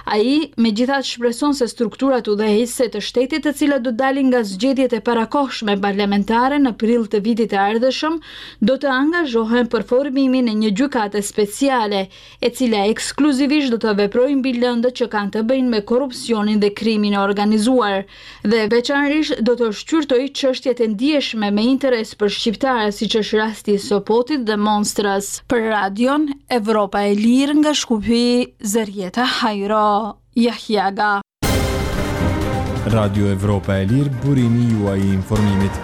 Ai megjithatë shpreson se strukturat udhëheqëse të shtetit, të cilat do dalin nga zgjedhjet e parakohshme parlamentare në prill të vitit të ardhshëm, do të angazhohen për formimin e një gjykate speciale, e cila ekskluzivisht do të veprojë mbi lëndët që kanë të bëjnë me korrupsionin dhe krimin e organizuar, dhe veçanërisht do të shqyrtojë çështjet e ndjeshme me interes për shqiptarët, siç është rasti i Sopotit dhe Monstrës. Për Radion Evropa e Lirë nga Shkupi, Zërjeta Hajro, Jahjaga. Radio Evropa e Lirë, burimi juaj I informimit.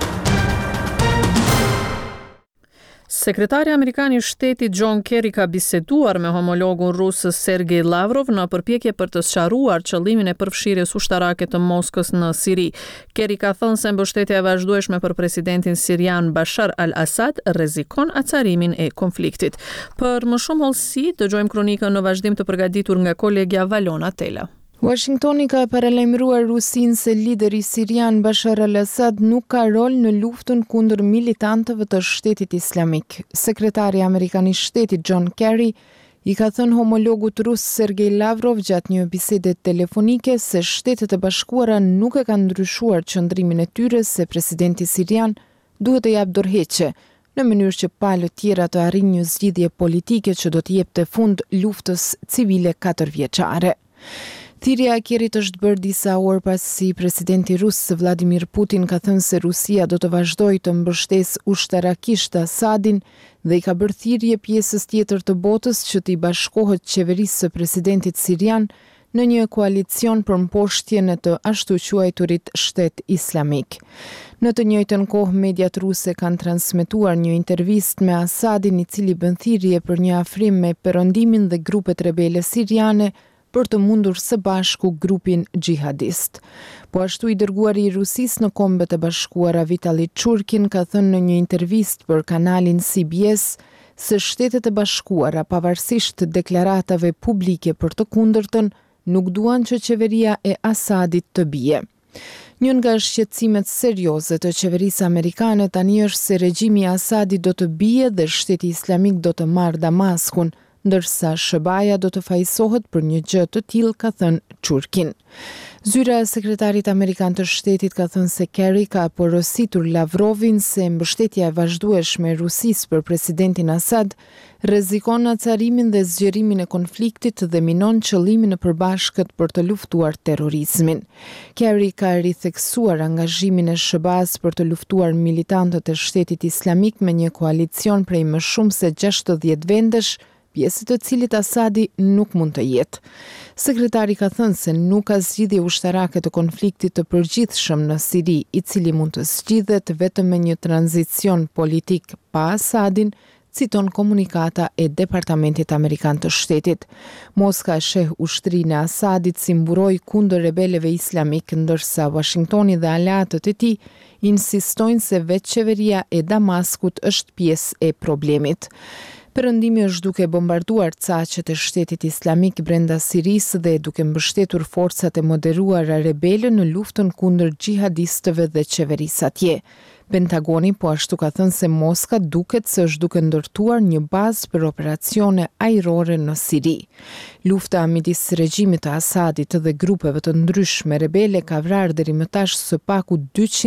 Sekretari Amerikan I Shtetit John Kerry ka biseduar me homologun rus Sergej Lavrov në përpjekje për të sqaruar qëllimin e përfshirjes ushtarake të Moskës në Siri. Kerry ka thënë se mbështetja e vazhdueshme për presidentin sirian Bashar al-Assad rrezikon acarimin e konfliktit. Për më shumë hollësi, dëgjojmë kronikën në vazhdim të përgatitur nga kolegja Valona Tela. Washingtoni ka paralajmëruar Rusinë se lideri sirian Bashar al-Assad nuk ka rol në luftën kundër militantëve të Shtetit Islamik. Sekretari Amerikan I Shtetit John Kerry I ka thënë homologut rus Sergej Lavrov gjatë një bisede telefonike se Shtetet e Bashkuara nuk e kanë ndryshuar qëndrimin e tyre se presidenti sirian duhet të japë dorëheqje, në mënyrë që palët tjera të arrijnë një zgjidhje politike që do të jepte fund luftës civile 4 vjeçare. Thirrja e Kerrit është bërë disa orë pasi presidenti rus Vladimir Putin ka thënë se Rusia do të vazhdojë të mbështesë ushtarakisht Assadin dhe I ka bërë thirrje pjesës tjetër të botës që t'i bashkohet qeverisë së presidentit sirian në një koalicion për mposhtjen e të ashtu quajturit shtet islamik. Në të njëjtën kohë, mediat ruse kanë transmetuar një intervistë me Assadin I cili bën thirrje për një afrim me perëndimin dhe grupet rebele siriane për të mundur së bashku grupin gjihadist. Po ashtu I dërguari I Rusisë në Kombet e Bashkuara Vitali Churkin ka thënë në një intervistë për kanalin CBS se Shtetet e Bashkuara, pavarësisht të deklaratave publike për të kundërtën, nuk duan që qeveria e Assadit të bie. Një nga shqetësimet serioze të qeverisë amerikane tani është se regjimi I Assadit do të bie dhe Shteti Islamik do të marrë Damaskun, ndërsa SBA-ja do të fajsohet për një gjë të tillë, ka thënë Churkin. Zyra e sekretarit amerikan të shtetit ka thënë se Kerry ka porositur Lavrovin se mbështetja e vazhdueshme e Rusisë për presidentin Assad rrezikon acarimin dhe zgjerimin e konfliktit dhe minon qëllimin e përbashkët për të luftuar terrorizmin. Kerry ka ritheksuar angazhimin e SBA-s për të luftuar militantët e Shtetit Islamik me një koalicion prej më shumë se 60 vendesh, pjesë të cilit Assadi nuk mund të jetë. Sekretari ka thënë se nuk ka zgjidhje ushtarake të konfliktit të përgjithshëm në Siri, I cili mund të zgjidhet vetëm me një tranzicion politik pa Assadin, citon komunikata e Departamentit Amerikan të Shtetit. Moska sheh ushtrinë e Assadit si mburoj kundër rebeleve islamik, ndërsa Washingtoni dhe aleatët e tij insistojnë se vetë qeveria e Damaskut është pjesë e problemit. Perëndimi është duke bombarduar caqet e Shtetit Islamik brenda Sirisë dhe duke mbështetur forcat e moderuara rebele në luftën kundër xhihadistëve dhe qeverisë atje. Pentagoni po ashtu ka thënë se Moska duket se është duke ndërtuar një bazë për operacione ajrore në Siri. Lufta midis regjimit të Assadit dhe grupeve të ndryshme rebele ka vrarë deri më tash së paku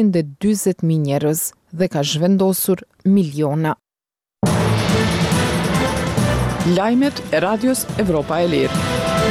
240.000 njerëz dhe ka zhvendosur miliona. Lajmet e Radios Evropa e Lirë.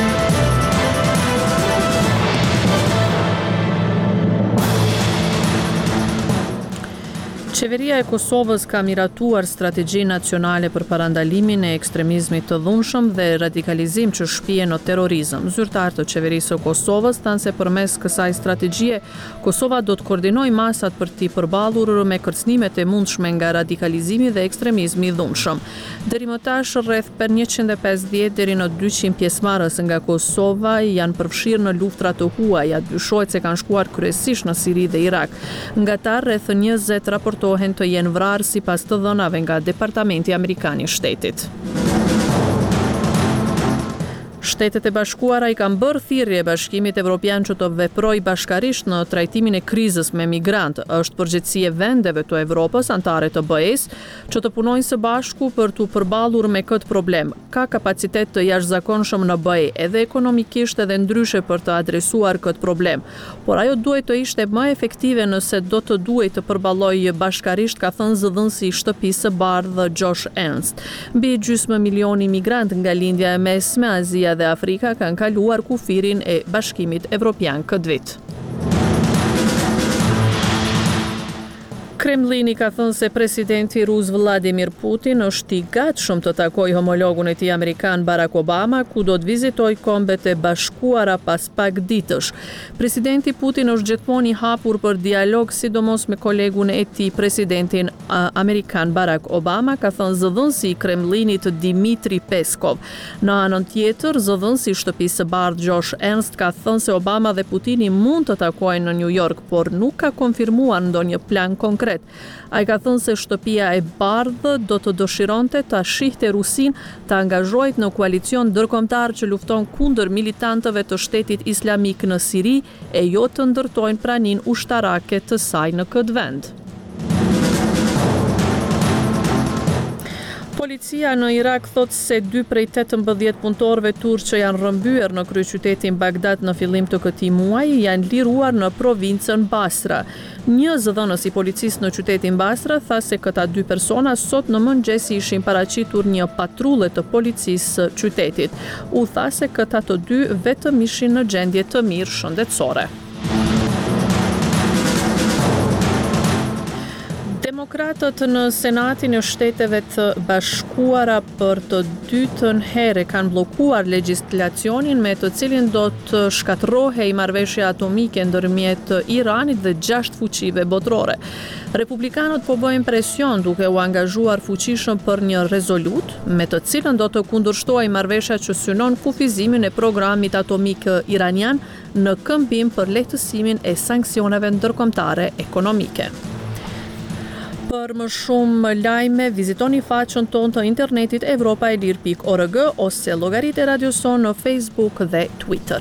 Qeveria e Kosovës ka miratuar strategji nacionale për parandalimin e ekstremizmit të dhunshëm dhe radikalizim që shpije në terrorizëm. Zyrtarët të qeverisë së Kosovës thanë se përmes kësaj strategjie, Kosova do të koordinojë masat për t'i përballur me kërcënimet e mundshme nga radikalizimi dhe ekstremizmi i dhunshëm. Deri më tash rreth 150 deri në 200 pjesëmarrës nga Kosova janë përfshirë në luftra të huaja, dyshohet se kanë shkuar kryesisht në Siri dhe Irak. Nga ta rreth 20 raportohen të jenë vrarë sipas të dhënave nga Departamenti Amerikan I Shtetit. Shtetet e Bashkuara i kanë bërë thirrje Bashkimit Evropian që të veprojë bashkarisht në trajtimin e krizës me migrantë. Është përgjegjësi e vendeve të Evropës antare të BE-s që të punojnë së bashku për të përballur me këtë problem. Ka kapacitet të jashtëzakonshëm në BE, edhe ekonomikisht edhe ndryshe për të adresuar këtë problem, por ajo duhet të ishte më efektive nëse do të duhet të përballojë bashkarisht, ka thënë zëdhënësi i Shtëpisë së Bardhë Josh Ernst. Mbi gjysmë milioni migrantë nga lindja e mesme, Azia dhe Afrika kanë kaluar kufirin e Bashkimit Evropian këtë vit. Kremlini ka thënë se presidenti rus Vladimir Putin është i gatshëm të takojë homologun e tij amerikan Barack Obama, ku do të vizitojë Kombet e Bashkuara pas pak ditësh. Presidenti Putin është gjithmonë i hapur për dialog, sidomos me kolegun e tij, presidentin amerikan Barack Obama, ka thënë zëdhënësi i Kremlinit Dmitri Peskov. Në anën tjetër, zëdhënësi i Shtëpisë së Bardhë Josh Ernst ka thënë se Obama dhe Putini mund të takojnë në New York, por nuk ka konfirmuar ndonjë plan konkret. Ai ka thënë se Shtëpia e Bardhë do të dëshironte ta shihte Rusin të angazhohet në koalicion ndërkombëtar që lufton kundër militantëve të Shtetit Islamik në Siri e jo të ndërtojnë praninë ushtarake të saj në këtë vend. Policia në Irak thot se 2 prej 18 punëtorëve turq që janë rrëmbyer në kryeqytetin Bagdad në fillim të këtij muaji janë liruar në provincën Basra. Një zëdhënës i policisë në qytetin Basra tha se këta 2 persona sot në mëngjes ishin paraqitur një patrulle të policisë së qytetit. U tha se këta të 2 vetëm ishin në gjendje të mirë shëndetësore. Demokratët në Senatin e Shteteve të Bashkuara për të dytën herë kanë bllokuar legjislacionin me të cilin do të shkatërrohej marrëveshja atomike ndërmjet Iranit dhe 6 fuqive botërore. Republikanët po bëjnë presion duke u angazhuar fuqishëm për një rezolut me të cilën do të kundërshtojë marrëveshja që synon kufizimin e programit atomik iranian në këmbim për lehtësimin e sanksioneve ndërkombëtare ekonomike. Për më shumë lajme, vizitoni faqen tonë të internetit europaelir.org ose llogaritë e Radio Son në Facebook dhe Twitter.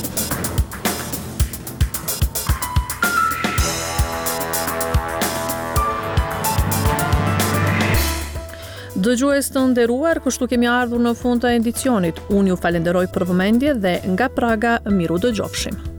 Dëgjues të nderuar, kështu kemi ardhur në fund të edicionit. Unë ju falenderoj për vëmendje dhe nga Praga miru dëgjofshim.